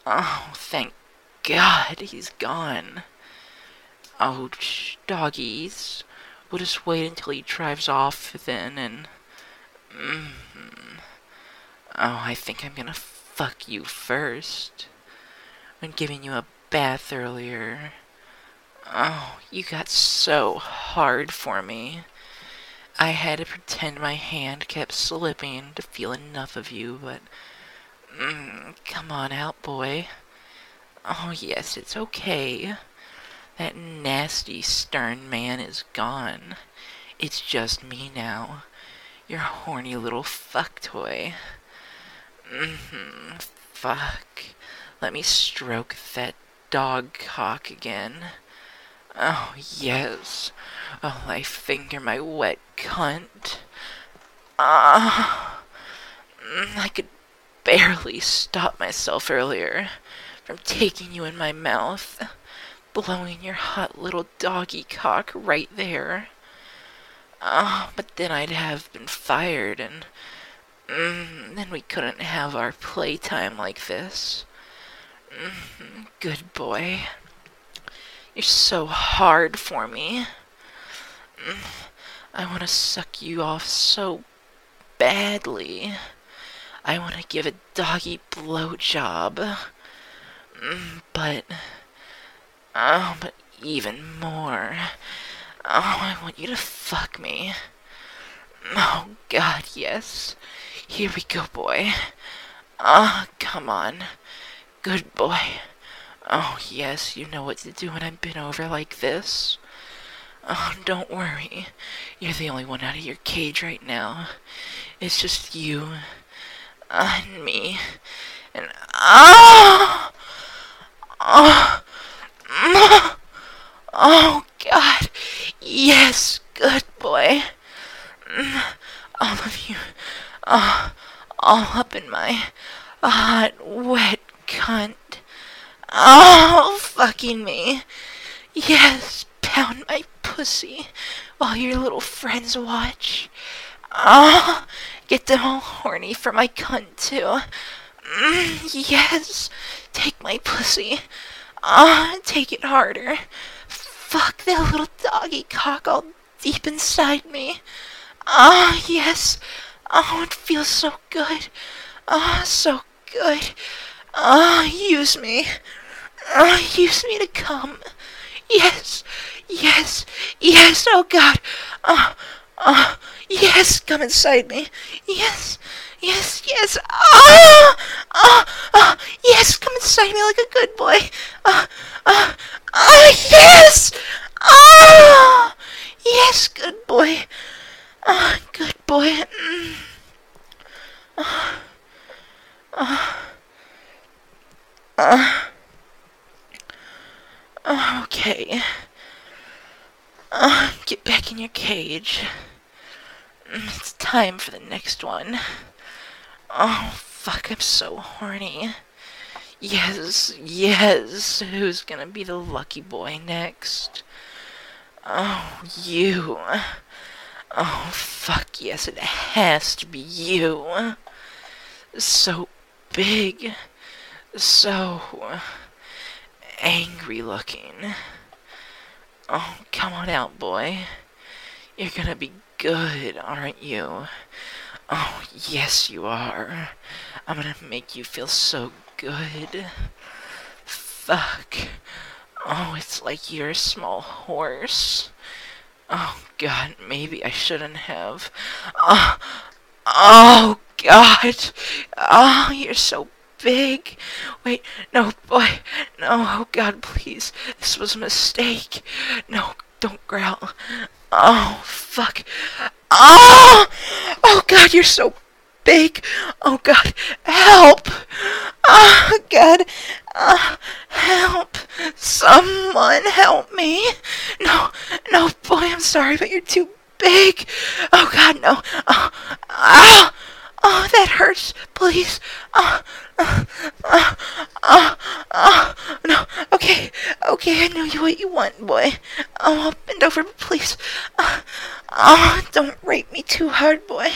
Oh, thank God he's gone. Ouch, doggies. We'll just wait until he drives off then and... Oh, I think I'm gonna fuck you first. When giving you a bath earlier. Oh, you got so hard for me. I had to pretend my hand kept slipping to feel enough of you, but... come on out, boy. Oh, yes, it's okay. That nasty, stern man is gone. It's just me now. Your horny little fuck toy. Fuck. Let me stroke that dog cock again. Oh, yes. Oh, I finger my wet cunt. Ah. I could barely stop myself earlier from taking you in my mouth, blowing your hot little doggy cock right there. But then I'd have been fired, and then we couldn't have our playtime like this. Good boy. You're so hard for me. I want to suck you off so badly. I want to give a doggy blowjob. But even more. I want you to fuck me. Oh, God, yes. Here we go, boy. Come on. Good boy. Oh, yes, you know what to do when I'm bent over like this. Oh, don't worry. You're the only one out of your cage right now. It's just you and me. And oh, God. Yes, good boy. All of you. All up in my hot, wet cunt. Oh, fucking me. Yes, pound my pussy while your little friends watch. Get them all horny for my cunt, too. Yes, take my pussy. Take it harder. Fuck that little doggy cock all deep inside me. Yes. Oh, it feels so good. So good. Use me. Use me to come. Yes. Yes. Yes. Oh, God. Yes. Come inside me. Yes. Yes. Yes. Yes. Come inside me like a good boy. Yes. Yes. Good boy. Good boy. Okay. Get back in your cage. It's time for the next one. Oh, fuck, I'm so horny. Yes, yes. Who's gonna be the lucky boy next? Oh, you. Oh, fuck, yes, it has to be you. So big. So angry looking. Oh, come on out, boy. You're gonna be good, aren't you? Oh, yes, you are. I'm gonna make you feel so good. Fuck. Oh, it's like you're a small horse. Oh, God, maybe I shouldn't have. Oh, God. Oh, you're so big. Wait, no, boy. No, oh, God, please. This was a mistake. No, don't growl. Oh, fuck. Oh! Oh, God, you're so big. Oh, God, help. Oh, God. Help. Someone help me. No, no, boy, I'm sorry, but you're too big. Oh, God, no. Oh, that hurts. Please. No. Okay, okay, I know what you want, boy. I'll bend over, please. Don't rape me too hard, boy.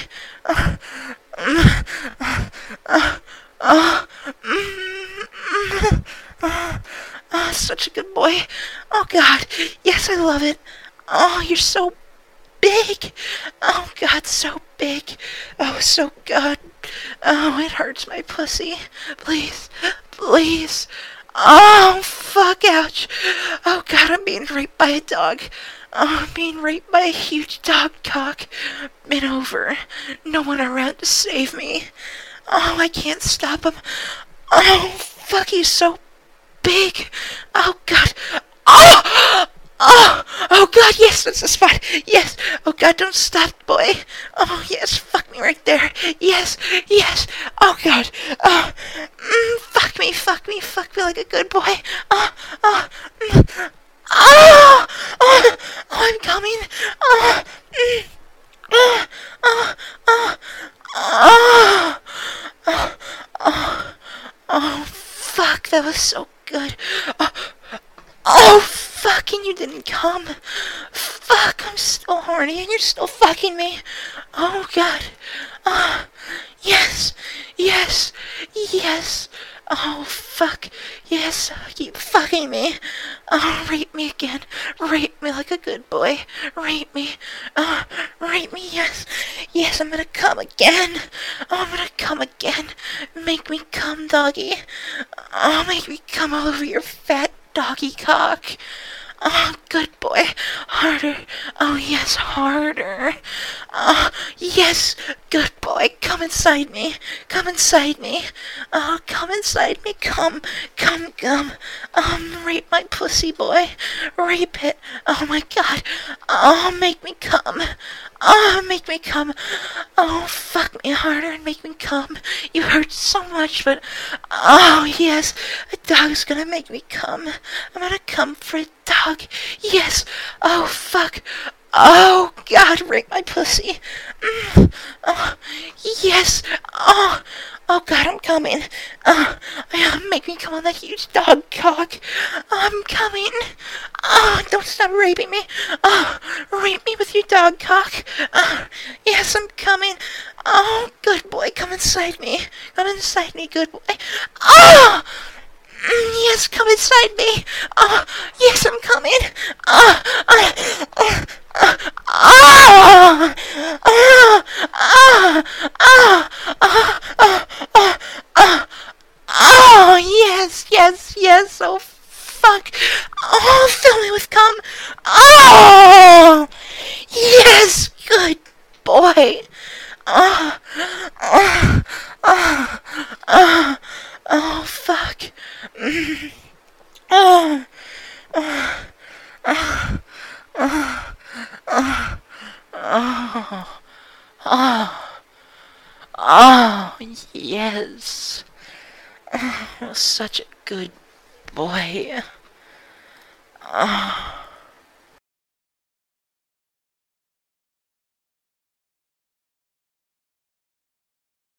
Oh, such a good boy. Oh, God. Yes, I love it. Oh, you're so big. Oh, God, so big. Oh, so good. Oh, it hurts my pussy. Please, please. Oh, fuck, ouch. Oh, God, I'm being raped by a dog. Oh, I'm being raped by a huge dog cock. Been over. No one around to save me. Oh, I can't stop him. Oh, fuck, he's so big. Oh, God. Oh! Oh! Oh, God, yes, that's the spot. Yes. Oh, God, don't stop, boy. Oh, yes, fuck me right there. Yes, yes. Oh, God. Oh, fuck me, fuck me, fuck me like a good boy. Oh, oh, oh, oh, I'm coming. Oh, oh, oh, oh, oh, oh, oh, oh, fuck, that was so good. Oh, oh, fucking you didn't come. Fuck, I'm still horny and you're still fucking me. Oh, God. Oh, yes, yes, yes. Oh, fuck. Yes, keep fucking me. Oh, rape me again. Rape me like a good boy. Rape me. Oh, rape me, yes. Yes, I'm gonna come again. Oh, I'm gonna come again. Make me come, doggy. Oh, make me come all over your fat doggy cock. Oh, good boy. Harder. Oh, yes, harder. Oh, yes, good boy. Come inside me. Come inside me. Oh, come inside me. Come. Come, come. Rape my pussy, boy. Rape it. Oh, my God. Oh, make me come. Oh, make me come. Oh, fuck me harder and make me come. You hurt so much, but... Oh, yes. A dog's gonna make me come. I'm gonna come for a dog. Yes. Oh, fuck. Oh, God, rape my pussy. Oh, yes. Oh, oh, God, I'm coming. Make me come on that huge dog cock. I'm coming. Oh, don't stop raping me. Oh, rape me with your dog cock. Yes, I'm coming. Oh, good boy, come inside me. Come inside me, good boy. Oh! Yes, come inside me. Oh, yes, I'm coming. Oh, oh, oh, oh, oh, oh, oh, oh, oh, oh, oh, oh, yes, yes, yes. Oh, fuck. Oh, fill me with cum. Oh, yes, good boy. Oh, oh, oh, oh, oh, fuck. Oh, oh, oh, oh, oh, oh, oh, oh, yes. Oh, such a good boy. Oh.